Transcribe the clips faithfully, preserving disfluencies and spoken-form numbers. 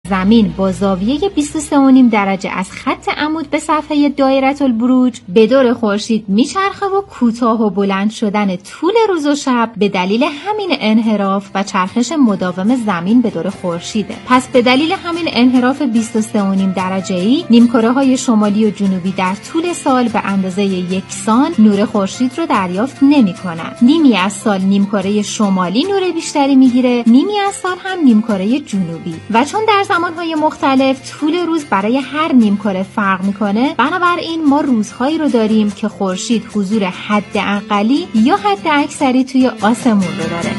زمین با زاویه بیست و سه و نیم درجه از خط عمود به صفحه دایره البروج به دور خورشید میچرخه و کوتاه و بلند شدن طول روز و شب به دلیل همین انحراف و چرخش مداوم زمین به دور خورشیده. پس به دلیل همین انحراف بیست و سه و نیم درجه‌ای نیمکره های شمالی و جنوبی در طول سال به اندازه یکسان نور خورشید رو دریافت نمی‌کنند. نیمی از سال نیمکره شمالی نور بیشتری میگیره، نیمی از سال هم نیمکره جنوبی. و چون در زمانهای مختلف طول روز برای هر نیمکره فرق میکنه، بنابراین ما روزهایی رو داریم که خورشید حضور حداقلی یا حد اکثری توی آسمون رو داره.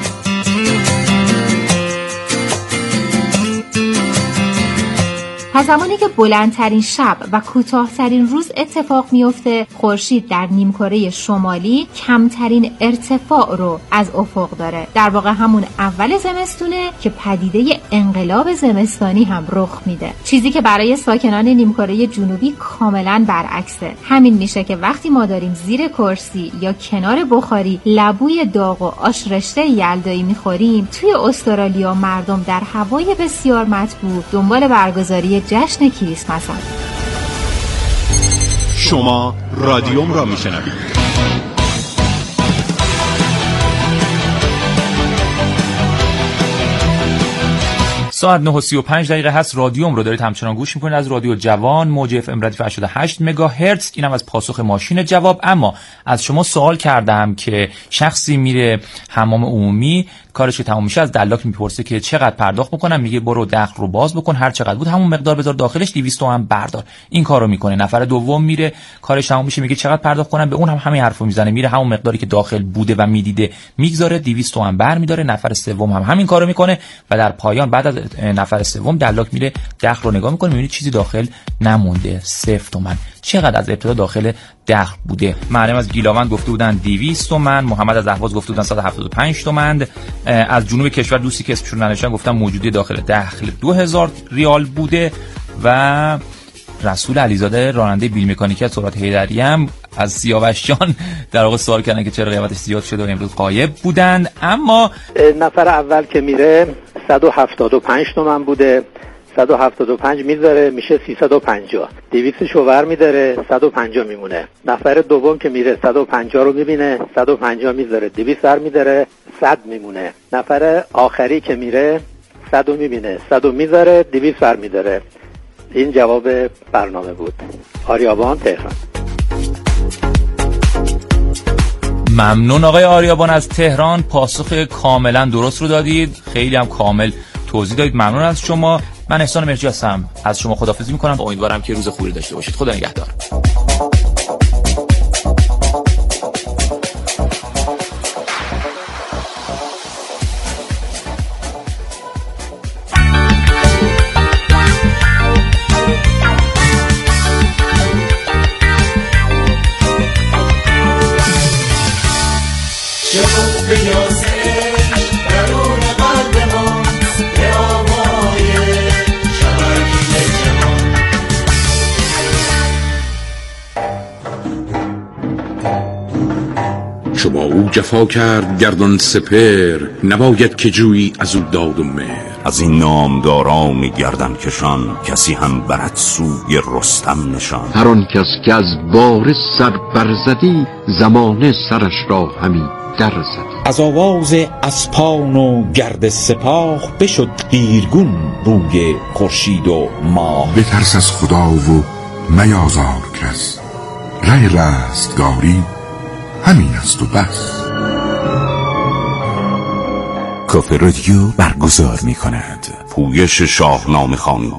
پس زمانی که بلندترین شب و کوتاهترین روز اتفاق میفته، خورشید در نیمکره شمالی کمترین ارتفاع رو از افق داره. در واقع همون اول زمستونه که پدیده انقلاب زمستانی هم رخ میده، چیزی که برای ساکنان نیمکره جنوبی کاملا برعکسه. همین میشه که وقتی ما داریم زیر کرسی یا کنار بخاری لبوی داغ و آش رشته یلدایی میخوریم، توی استرالیا مردم در هوای بسیار مطبوع دنبال برگزاری جشن کریسمس هم. شما رادیوم را میشنوید. ساعت نه و سی و پنج دقیقه هست. رادیوم رو دارید همچنان گوش میکنید از رادیو جوان موج اف ام ردیف هشتاد و هشت مگاهرتز. اینم از پاسخ ماشین جواب. اما از شما سوال کردم که شخصی میره حمام عمومی، کارش که تمام میشه از دلاک میپرسه که چقدر پرداخت بکنم، میگه برو دخل رو باز بکن، هر چقدر بود همون مقدار بذار داخلش، دویست تومن بردار. این کارو میکنه. نفر دوم میره کارش تمام میشه، میگه چقدر پرداخت کنم، به اون هم همین حرفو میزنه، میره همون مقداری که داخل بوده و میدیده میگذاره، دویست تومن برمیداره. نفر سوم هم همین کارو میکنه و در پایان بعد از نفر سوم دلاک میره دخل رو نگاه میکنه، میبینه چیزی داخل نمونده، صفر تومن. چقدر از ابتدا داخل دخل بوده؟ مریم از گیلاوند گفته بودن دویست تومن، محمد از اهواز گفته بودن صد و هفتاد و پنج تومن، از جنوب کشور دوستی که اسمشون ننوشتن گفتن موجودی داخل دخل دو هزار ریال بوده. و رسول علیزاده راننده بیل مکانیکی از سرعت حیدری هم از سیاوش جان در واقع سوال کردن که چرا قیمتش زیاد شده و امروز غایب بودند. اما نفر اول که میره صد و هفتاد و پنج تومن بوده، صد و هفتاد و پنج میذاره میشه سیصد و پنجاه، دویست شوور میذاره صد و پنجاه میمونه. نفر دوم که میره صد و پنجاه رو میبینه، صد و پنجاه میذاره، دویست بر میذاره، صد میمونه. نفر آخری که میره صد رو میبینه، صد رو میذاره، دویست بر میذاره. این جواب برنامه بود. آریابان، تهران. ممنون آقای آریابان از تهران، پاسخ کاملا درست رو دادید، خیلی هم کامل توضیح دادید. ممنون از شما. من احسان مهرجی هستم، از شما خداحافظی میکنم. امیدوارم که روز خوبی داشته باشید. خدا نگهدار. شما او جفا کرد گردان سپر، نباید که جویی از او داد و مهر. از این نامداران گردن کشان، کسی هم برد سوی رستم نشان. هر آن کس که از بار سر برزدی، زمانه سرش را همی در زدی. از آواز اسپان و گرد سپاه، بشد قیرگون روی خورشید و ماه. بترس از خدا و میازار کس، ره رستگاری همین است و بس. کافه رادیو برگزار می کند پویش شاهنامه خوانی.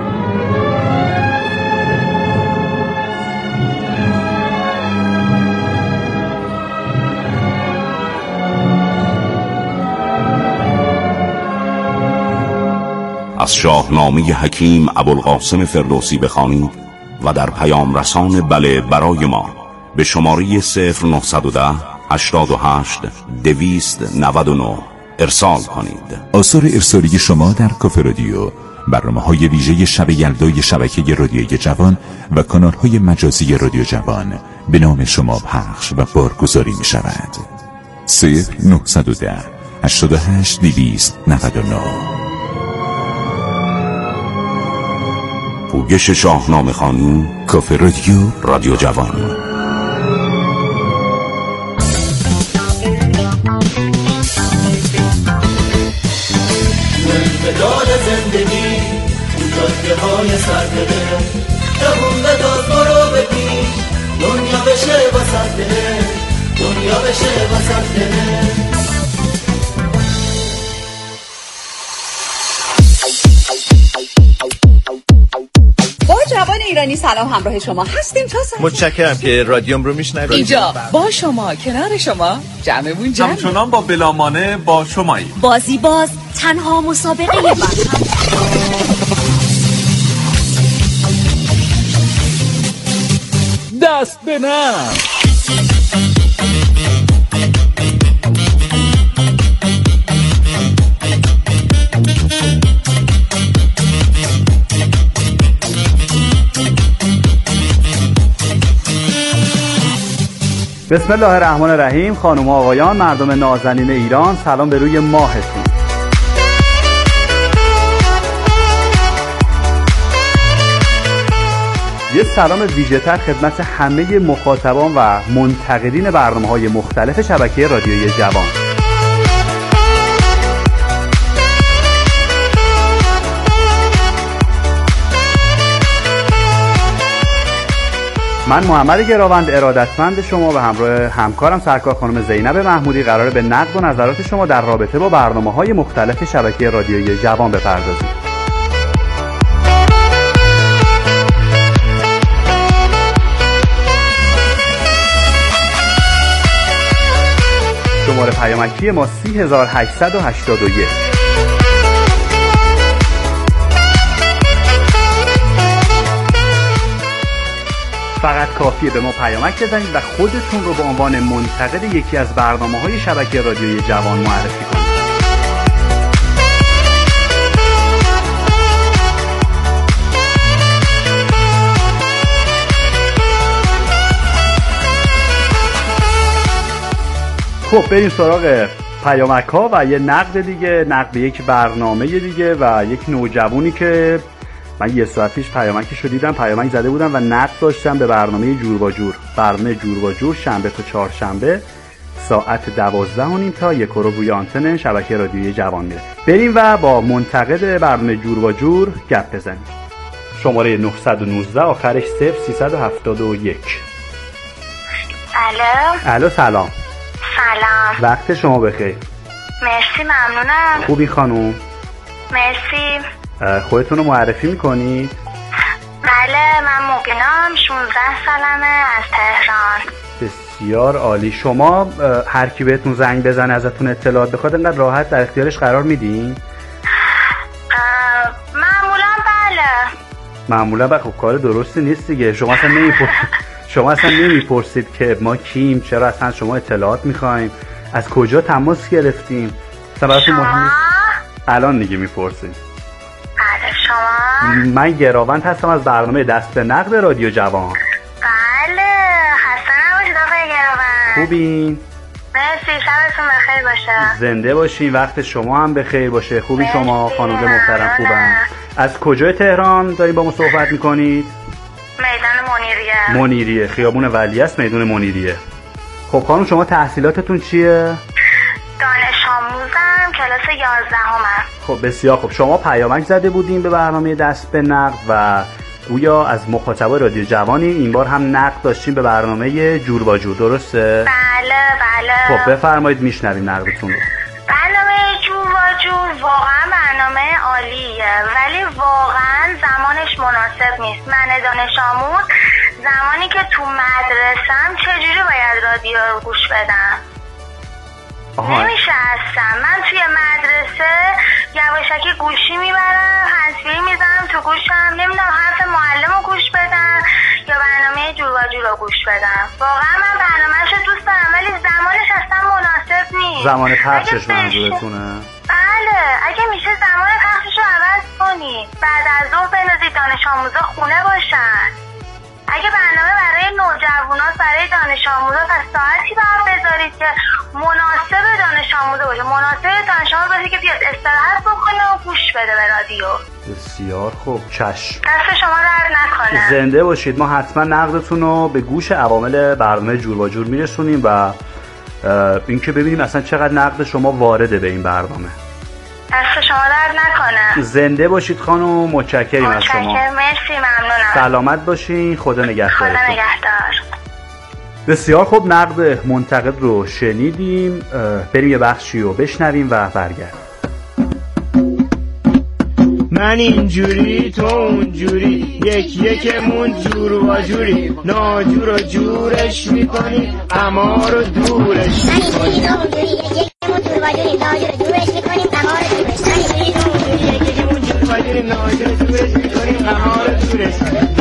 از شاهنامه حکیم ابوالقاسم فردوسی بخوانید و در پیام رسان بله برای ما به شماره صفر نهصد و ده هشتاد و هشت دویست نود و نه ارسال کنید. آثار ارسالی شما در کافه رادیو، برنامه‌های ویژه شب یلدای شبکه رادیوی جوان و کانال‌های مجازی رادیو جوان به نام شما پخش و بارگذاری می شود. صفر نهصد و ده هشتاد و هشت دویست نود و نه. پوگش شاهنامه خوانی. کافه رادیو، رادیو جوان. مداد زندگی جاده های سرده دوون به داد برو بپیش دنیا بشه واسده دنیا بشه واسده. با جوان ایرانی سلام، همراه شما هستیم تا ساعت. متشکرم که رادیوم رو میشنوید. اینجا با شما، کنار شما، جمعمون جمع، همچنان با بلامانه با شمایی. بازی باز تنها مسابقه برهم. دست به نم. بسم الله الرحمن الرحیم. خانم و آقایان، مردم نازنین ایران، سلام به روی ماهتون. یه سلام ویژه‌تر خدمت همه مخاطبان و منتقدین برنامه‌های مختلف شبکه رادیویی جوان. من محمد گراوند، ارادتمند شما و همراه همکارم سرکار خانم زینب محمودی قراره به نقد و نظرات شما در رابطه با برنامه‌های مختلف شبکه رادیویی جوان بپردازیم. شماره پیامکی ما سی هزار هشتصد و هشتاد و یک. فقط کافیه به ما پیامک بزنید و خودتون رو به عنوان منتقد یکی از برنامه‌های شبکه رادیویی جوان معرفی کنید. خب بریم سراغ پیامک ها و یه نقد دیگه، نقد یک برنامه دیگه و یک نوجوانی که من یه ساعت پیش پیامکش رو دیدم، پیامک زده بودم و نقد داشتم به برنامه جور با جور. برنامه جور با جور شنبه تا چهارشنبه ساعت دوازده و نیم تا یک رو روی آنتن شبکه رادیویی جوان میره. بریم و با منتقد برنامه جور با جور گپ بزنیم. شماره نهصد و نوزده آخرش صفر سیصد و هفتاد و یک. الو. الو سلام. سلام. وقت شما بخیر. مرسی، ممنونم. خوبی خانوم؟ مرسی. خودتون رو معرفی میکنید؟ بله، من مبینم، شانزده سالمه، از تهران. بسیار عالی. شما هر کی بهتون زنگ بزنه ازتون اطلاعات بخواد انقدر راحت در اختیارش قرار میدین؟ معمولا بله. معمولا بله. خب کار درستی نیست دیگه. شما اصلا نمیپرسید شما اصلا نمیپرسید که ما کیم، چرا اصلا شما اطلاعات میخوایم، از کجا تماس گرفتیم، اصلا براتون مهم نیست. الان دیگه میپرسید. بله. شما؟ من گراوند هستم از برنامه دست به نقد رادیو جوان. بله، خسته نباشید آقای گراوند. خوبین؟ مرسی، شبتون بخیر باشه. زنده باشین، وقت شما هم بخیر باشه. خوبی شما خانم محترم؟ خوبم. از کجای تهران دارین با ما صحبت میکنید؟ میدان منیریه. منیریه، خیابون ولیعصر، میدون منیریه. خب خانم شما تحصیلاتتون چیه؟ دانش آموزم، کلاس یازدهمم. خب بسیار خب. شما پیامک زده بودین به برنامه دست به نقد و گویا از مخاطبای رادیو جوانی این بار هم نقد داشتیم به برنامه جور با جور، درسته؟ بله بله. خب بفرمایید، میشنویم نقدتون رو. برنامه جور با جور واقعا برنامه عالیه، ولی واقعا زمانش مناسب نیست. من دانش آموز زمانی که تو مدرسم چجوری باید رادیو رو گوش بدم؟ آها. نمیشه اصلا. من توی مدرسه یواشکی گوشی میبرم، هنسفری میزنم تو گوشم، نمیدونم حرف معلم رو گوش بدم یا برنامه جور و جور رو گوش بدم. واقعا من برنامه‌ش رو دوست دارم ولی زمانش اصلا مناسب نیست. زمان پخشش منظورتونه؟ بله، اگه میشه زمان پخشش رو عوض کنی، بعد از ظهر بندازید دانش آموزا خونه باشن. اگه برنامه برای نوجوانات، برای دانش آموزا، پس ساعتی باید بذارید که مناسب دانش آموزا باشه، مناسب دانش آموزا باشه که بیاد استراحت بکنه و گوش بده به رادیو. بسیار خوب، چشم. دست شما درد نکنه. زنده باشید. ما حتما نقدتون رو به گوش عوامل برنامه جور و جور میرسونیم و اینکه ببینیم اصلا چقدر نقد شما وارده به این برنامه. دست شما درد نکنه. زنده باشید خانم، متشکریم از شما. متشکرم، مرسی، ممنونم. سلامت باشین، خدا نگهدار. خدا نگهدار. بسیار خوب، نقد منتقد رو شنیدیم. بریم یه بخشی رو بشنویم و برگردیم. من اینجوری تو اونجوری، یک یکمون جور و جوری، ناجور و جورش میکنی، اما رو دورش میکنی. من اینجوری تو اونجوری، یک یکمون جور و جوری، ناجور و جورش میکنی، اما رو دورش میکنی.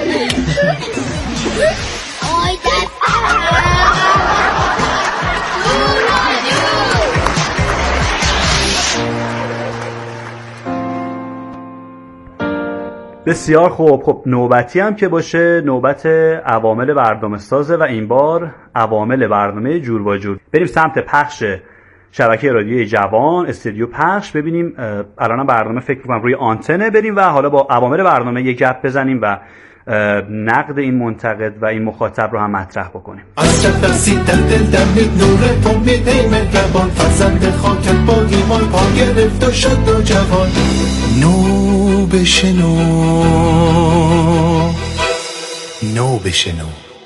بسیار خوب. خب نوبتی هم که باشه، نوبت عوامل برنامه سازه و این بار عوامل برنامه جور و جور. بریم سمت پخش شبکه رادیوی جوان، استودیو پخش، ببینیم الان برنامه فکر می‌کنم روی آنتنه. بریم و حالا با عوامل برنامه یک گپ بزنیم و نقد این منتقد و این مخاطب رو هم مطرح بکنیم. از شفقی در دل دمید نور امید مهربان، فرزند خاکت با ایمان پا گرفت و شد و جوان. نو بشنو، نو بشنو.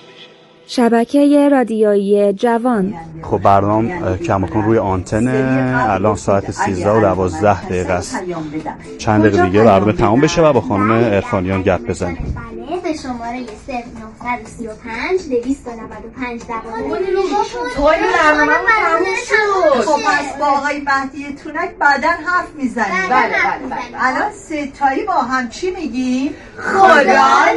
شبکه رادیویی جوان. خب برنامه کماکان روی آنتنه. الان ساعت سیزده و دوازده دقیقه است. چند دقیقه دیگه برنامه تمام بشه و با خانم عرفانیان گپ بزنیم. به شماره صفر نه سه پنج دویست و نود و پنج دوازده. توی برنامه تموم شد. خب پس با آقای مهدی تونک بعداً حرف میزنیم. بله بله بله. الان سه تایی با هم چی میگیم؟ خدا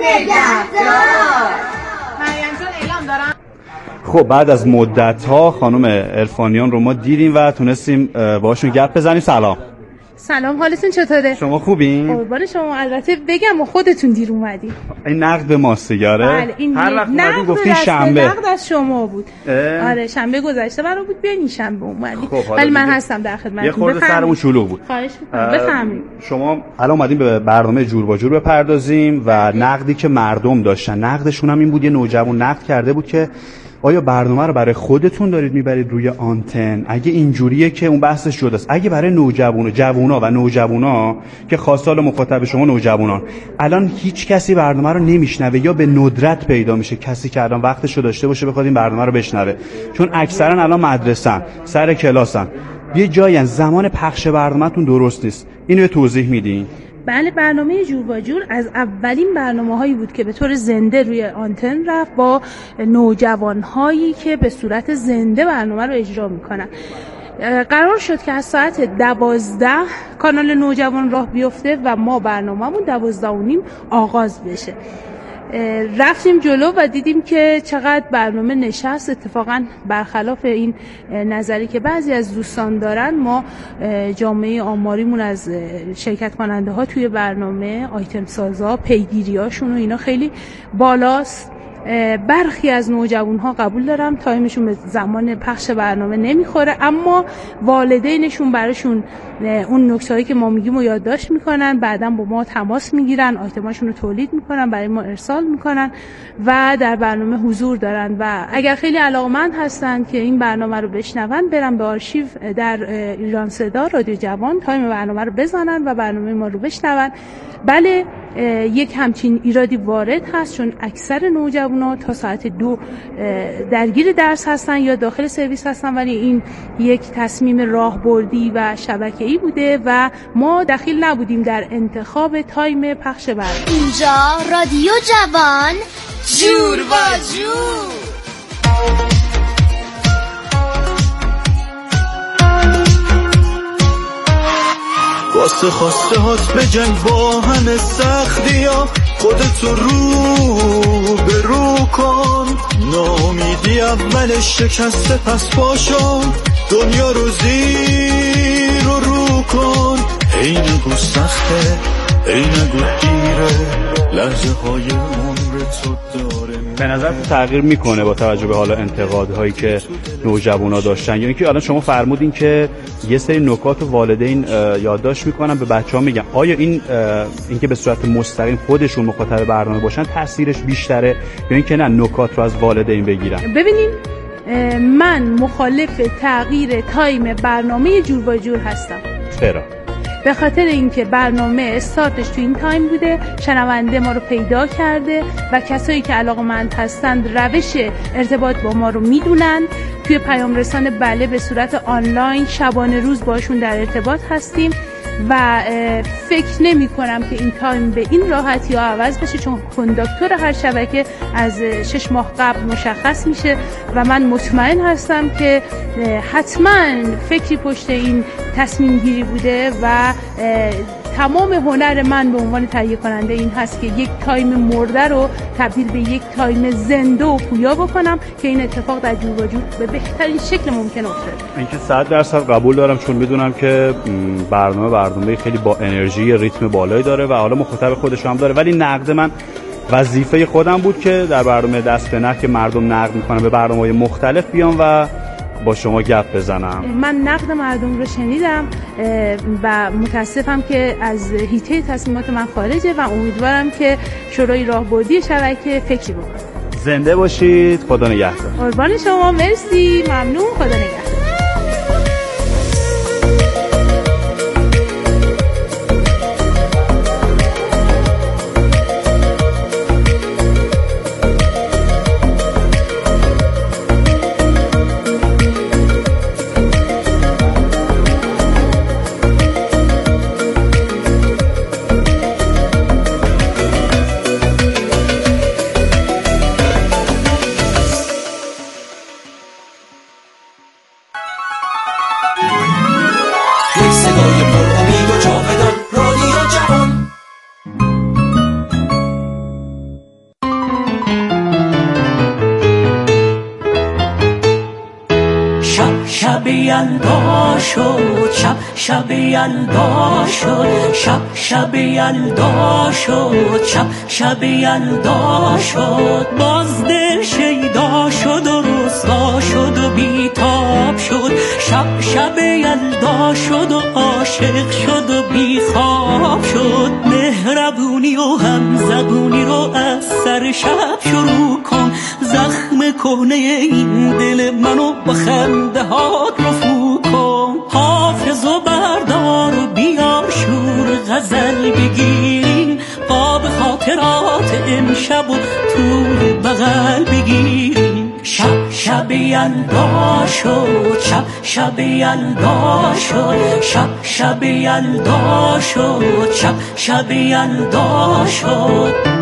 نگهدار. مریم جان اعلام دارم. خب بعد از مدت‌ها خانم عرفانیان رو ما دیدیم و تونستیم باشون گپ بزنیم. سلام. سلام، حالتون چطوره؟ شما خوبین؟ قربان شما. البته بگم و خودتون دیر اومدین. این نقد به ماست دیگه. بله، این هر وقت اومدین گفتین شنبه. نقد از شما بود. آره شنبه گذشته برام بود، بیاین این شنبه اومدین. خب ولی من هستم در خدمتتون. یه خورده سرمون شلوغ بود. خواهش می‌کنم بفهمید. شما الان اومدیم به برنامه جور با جور بپردازیم و نقدی که مردم داشتن. نقدشون هم این بود، یه نوجوان نقد کرده بود که آیا برنامه رو برای خودتون دارید میبرید روی آنتن؟ اگه اینجوریه که اون بحثش جداست. اگه برای نوجوانا، جوونا و نوجوانا که خواستال مخاطب شما نوجوانان، الان هیچ کسی برنامه رو نمیشنوه یا به ندرت پیدا میشه کسی که الان وقتش رو داشته باشه بخواد این برنامه رو بشنوه، چون اکثرا الان مدرسه‌ن، سر کلاسن، یه جایی زمان پخش برنامه‌تون درست نیست. اینو توضیح میدین؟ بله، برنامه جور با جور از اولین برنامه‌هایی بود که به طور زنده روی آنتن رفت، با نوجوان‌هایی که به صورت زنده برنامه رو اجرا می‌کنن. قرار شد که از ساعت دوازده کانال نوجوان راه بیفته و ما برنامه‌مون دوازده و نیم آغاز بشه. رفتیم جلو و دیدیم که چقدر برنامه نشست. اتفاقا برخلاف این نظری که بعضی از دوستان دارن، ما جامعه آماریمون از شرکت کننده ها توی برنامه، آیتم سازا، پیگیریاشون و اینا خیلی بالاست. برخی از نوجوان ها قبول دارم تایمشون به زمان پخش برنامه نمیخوره، اما والدینشون براشون اون نکتهایی که ما میگیم رو یادداشت میکنن، بعداً با ما تماس میگیرن، آیتماشون رو تولید میکنن، برای ما ارسال میکنن و در برنامه حضور دارن. و اگر خیلی علاقمند هستن که این برنامه رو بشنون، برن به آرشیو در ایران صدا رادیو جوان تایم برنامه رو بزنن و برنامه ما رو بشنون. بله، یک همچین ایرادی وارد هست، چون اکثر نوجوانا تا ساعت دو درگیر درس هستن یا داخل سرویس هستن، ولی این یک تصمیم راهبردی و شبکه‌ای بوده و ما دخیل نبودیم در انتخاب تایم پخش برنامه. اینجا رادیو جوان، جور و جور. واسه خواسته هات به جنگ با همه سختی ها، خودتو رو به رو کن. نامیدی اولش شکسته، پس باشو دنیا رو زیر رو رو کن. ای نگو سخته، ای نگو دیره، لحظه های عمر تو داره. به نظر تو تغییر میکنه با توجه به حالا انتقادهایی که نوجوانا داشتن، یا اینکه الان شما فرمودین که یه سری نکات والدین یادداشت میکنن به بچه‌ها میگن، آیا این اینکه به صورت مستقیم خودشون مخاطب برنامه باشن تاثیرش بیشتره یا اینکه نه نکات رو از والدین بگیرن؟ ببینین من مخالف تغییر تایم برنامه جور و جور هستم. چرا؟ به خاطر اینکه برنامه استارتش تو این تایم بوده، شنونده ما رو پیدا کرده و کسایی که علاقه‌مند هستند روش ارتباط با ما رو میدونن. توی پیام رسان بله به صورت آنلاین شبانه روز باشون در ارتباط هستیم و فکر نمی کنم که این تایم به این راحتی ها عوض بشه، چون کنداکتور هر شبکه از شش ماه قبل مشخص میشه و من مطمئن هستم که حتما فکری پشت این تصمیم گیری بوده و تمام هنر من به عنوان تهیه کننده این هست که یک تایم مرده رو تبدیل به یک تایم زنده و پویا بکنم که این اتفاق در جور و جور به بهترین شکل ممکن افتاده. اینکه صد درصد قبول دارم، چون میدونم که برنامه برنامه خیلی با انرژی ریتم بالایی داره و حالا مخاطب خودش هم داره، ولی نقد من وظیفه خودم بود که در برنامه دست به نقد که مردم نقد میکنن به برنامه‌های مختلف بیام و با شما گپ بزنم. من نقد مردم رو شنیدم و متاسفم که از حیطه تصمیمات من خارجه و امیدوارم که شورای راهبردی شبکه فکری بکنه. زنده باشید، خدا نگهدار. قربان شما، مرسی، ممنون، خدا نگهدار. شب یلدا شد، شب شب یلدا شد، شب شب یلدا شد، باز دل شیدا شد و رسوا شد و بیتاب شد، شب شب یلدا شد و عاشق شد و بیخواب شد، مهربونی و همزبونی رو از سر شب شروع کن، زخم کهنه این دل منو با خنده هات رفو کن، حافظ و بردار و بیار شور غزل بگیریم، قاب خاطرات امشب و طول بغل بگیریم، شب شب یلدا شد، شب شب یلدا شد، شب شب یلدا شد، شب شب یلدا شد.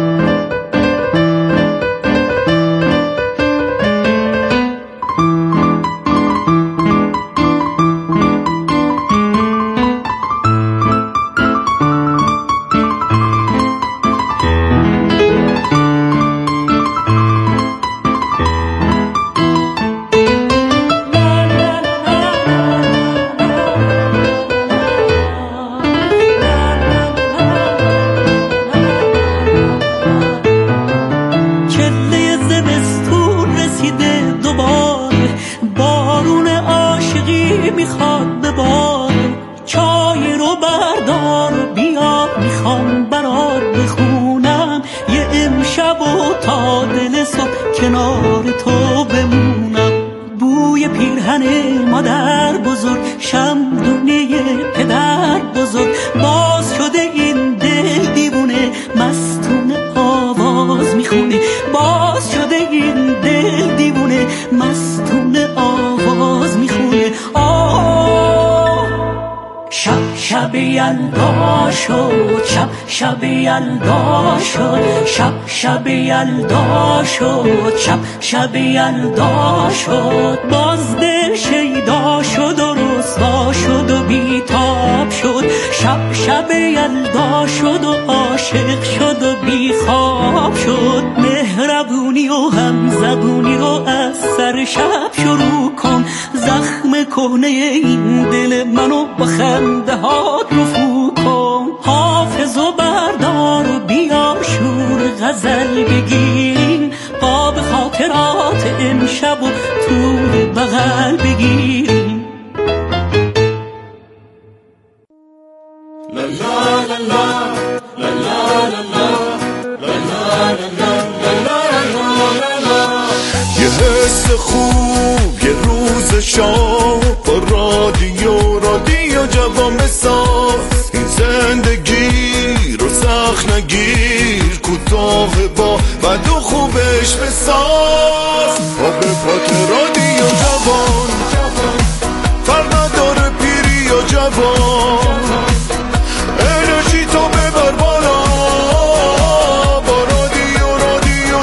شب یلدا شد، شب شب یلدا شد، شب شب یلدا شد، باز دل شیدا شد و رسوا شد و بیتاب شد، شب شب یلدا شد و عاشق شد و بیخواب شد، مهربونی و همزبونی رو از سر شب شروع کن، زخم کهنه این دل منو با خنده هات رفو کن، حافظ و بردار و بیار شد غزل بگیریم، قاب خاطرات امشب و تو بغل بگیریم. یه حس خوب یه روز شام با رادیو رادیو جوان بساز، این زندگی رو سخت نگیر، کوتاه با بد و خوبش بساز. با به پات رادیو جوان فرق نداره پیری و جوان، انرژی تو ببر بالا با رادیو رادیو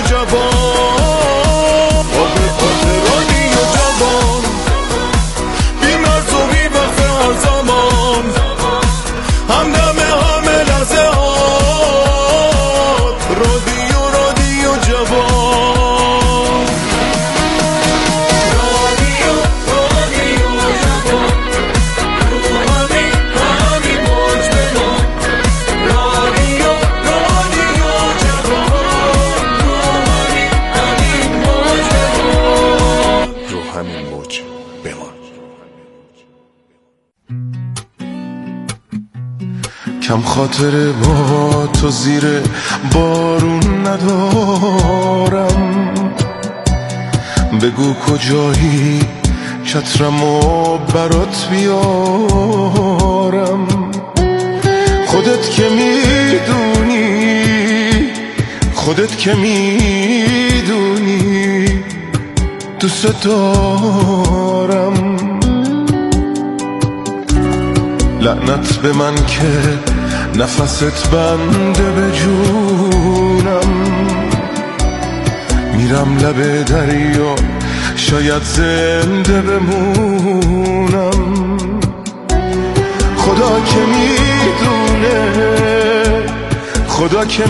جوان. با به پات رادیو جوان بی مرز و بی وقت هر زمان، همدم همه لحظه هات رادیو رادیو جوان. رادیو رادیو جوان رو همین همین موج بمان، رادیو رادیو جوان رو همین همین موج بمان، رو همین موج بمان. کم خاطره با تو زیر بارون ندارم، بگو کجایی چترمو برات بیارم. خودت که میدونی خودت که میدونی دوست دارم. لعنت به من که نفست بنده به جونم، میرم لب دریا شاید زنده بمونم. خدا که میدونه خدا که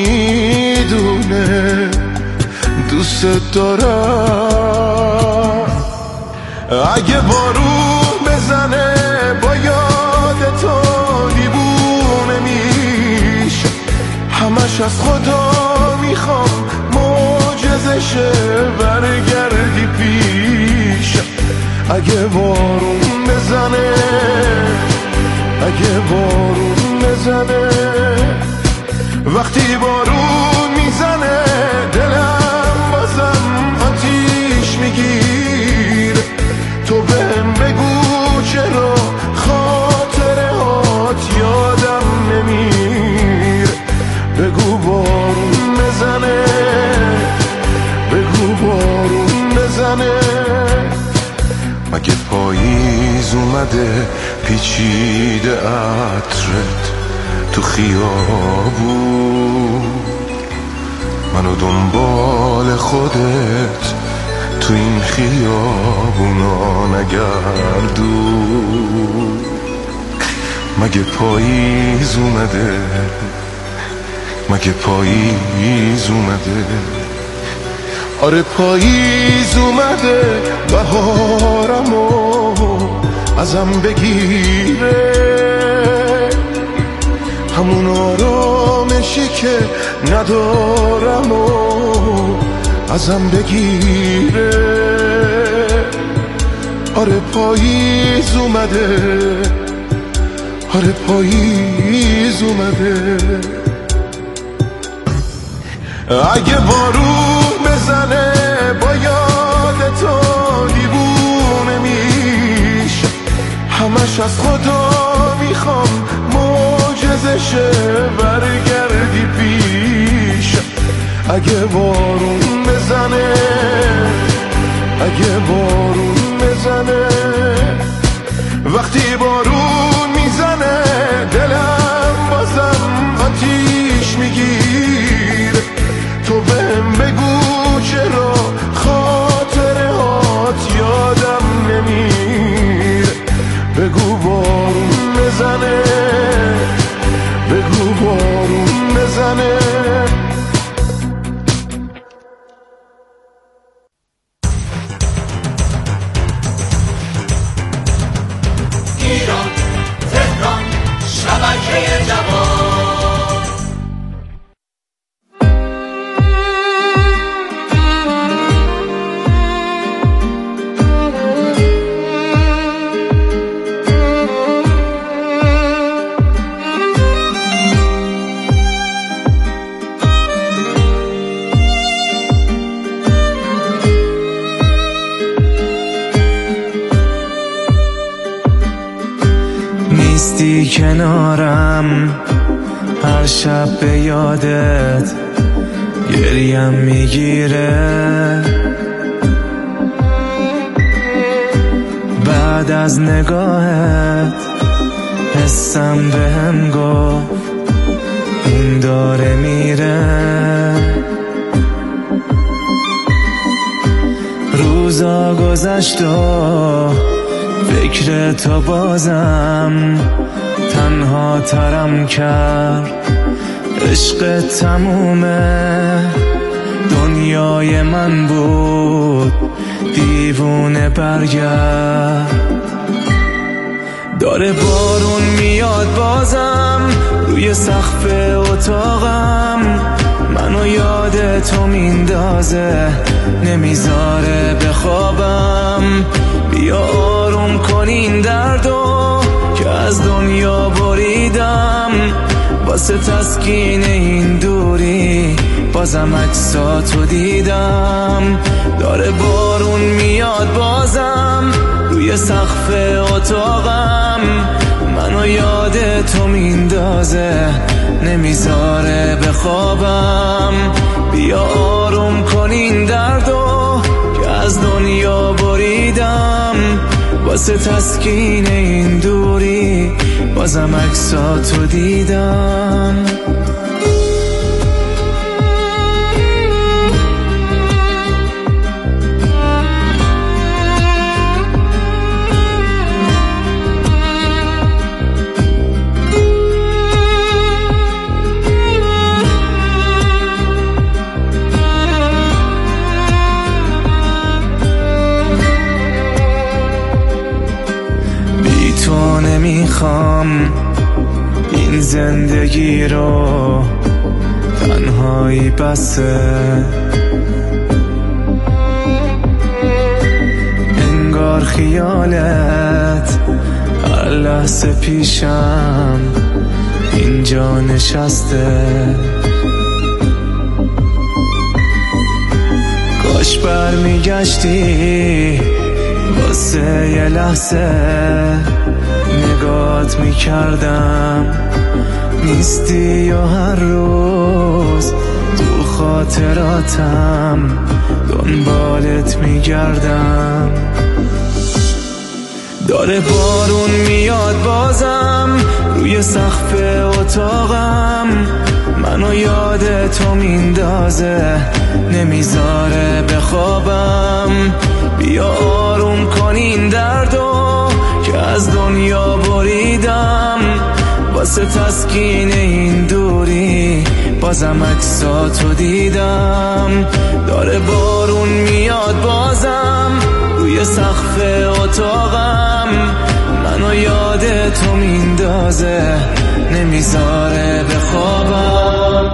میدونه دوست دارم. اگه بارون بزنه با یاد تو دیوونه میشه، همش از خدا میخوام معجزشه برگردی پیش. اگه بارون بزنه اگه بارون بزنه وقتی بارون میزنه دلم بازم آتیش میگیره. تو بهم بگو چرا خاطره هات یادم نمیره. بگو بارون بزنه بگو بارون بزنه. مگه پاییز اومده پیچیده عطرت تو خیابون، منو دنبال خودت تو این خیابونا نگردون. مگه پاییز اومده مگه پاییز اومده آره پاییز اومده بهارمو ازم بگیره. همون آرامشی که ندارم و ازم بگیره. آره پاییز اومده آره پاییز اومده. اگه بارون بزنه با یاد تو دیوونه میشه، همش از خدا میخوام معجزشه برگردی پیش. اگه بارون بزنه اگه بارون بزنه وقتی بارون میزنه دلم بازم آتیش میگیره. تو بهم بگو چرا خاطره هات یادم نمیره. بگو بارون بزنه بگو بارون بزنه. ایران تهران شبکه جوان. کنارم، هر شب به یادت گریم میگیره. بعد از نگاهت حسم به هم گفت این داره میره. روزا گذشت و فکر تو بازم تنها ترم کرد. عشق تمومه دنیای من بود، دیوونه برگرد. داره بارون میاد بازم روی سقف اتاقم، منو یاد تو میندازه نمیذاره بخوابم. بیا آروم کن این دردو که از دنیا بریدم، واسه تسکین این دوری بازم عکساتو دیدم. داره بارون میاد بازم روی سقف اتاقم، منو یاد تو میندازه نمیذاره بخوابم. بیا آروم کن این دردو که از دنیا بریدم، واسه تسکین این دوری بازم عکساتو دیدم. نمیخوام این زندگی رو، تنهایی بسه. انگار خیالت هر لحظه پیشم اینجا نشسته. کاش برمیگشتی واسه یه لحظه، نگات میکردم نیستی و هر روز تو خاطراتم دنبالت میگردم. داره بارون میاد بازم روی سقف اتاقم، منو یاد تو میندازه نمیذاره بخوابم. بیا آروم کن این دردو که از دنیا بریدم، واسه تسکین این دوری بازم عکساتو دیدم. داره بارون میاد بازم روی سقف اتاقم، منو یاد تو میندازه نمیذاره بخوابم.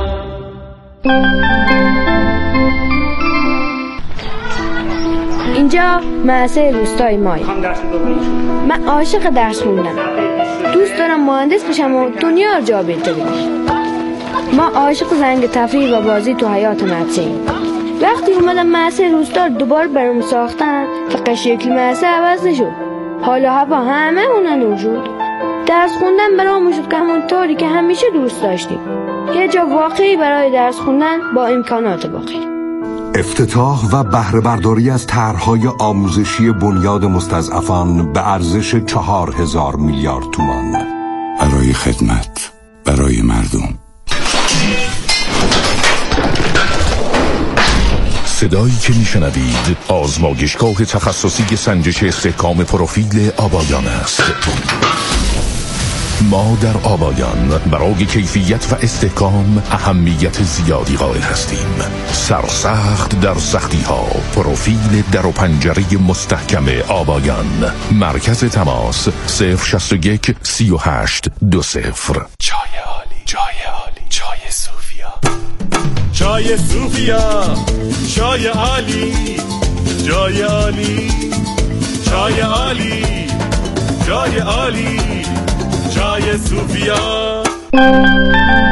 اینجا مدرسه روستای مایی. من عاشق درس خوندم، دوست دارم مهندس بشم و دنیا رو جا بهتر کنم. ما عاشق زنگ تفریح و بازی تو حیات مدرسه ایم. وقتی اومدم مدرسه روستا دوباره برام ساختن، فقط شکل مدرسه عوض نشد، حال و هوا همه اونن وجود. درس خوندن برامون شد همونطوری که همیشه دوست داشتیم، یه جا واقعی برای درس خوندن با امکانات واقعی. افتتاح و بهره برداری از طرح‌های آموزشی بنیاد مستضعفان به ارزش چهار هزار میلیارد تومان. برای خدمت، برای مردم. صدایی که میشنوید آزمایشگاه تخصصی سنجش استحکام پروفیل آبایان است. ما در آبایان برای کیفیت و استحکام اهمیت زیادی قائل هستیم. سرسخت در سختی ها، پروفیل در و پنجره مستحکم آبایان. مرکز تماس صفر شصت و یک سی و هشت دو صفر. چای عالی، چای عالی، چای صوفیا، چای صوفیا، چای عالی، چای عالی، چای عالی، چای عالی، چای صوفیا.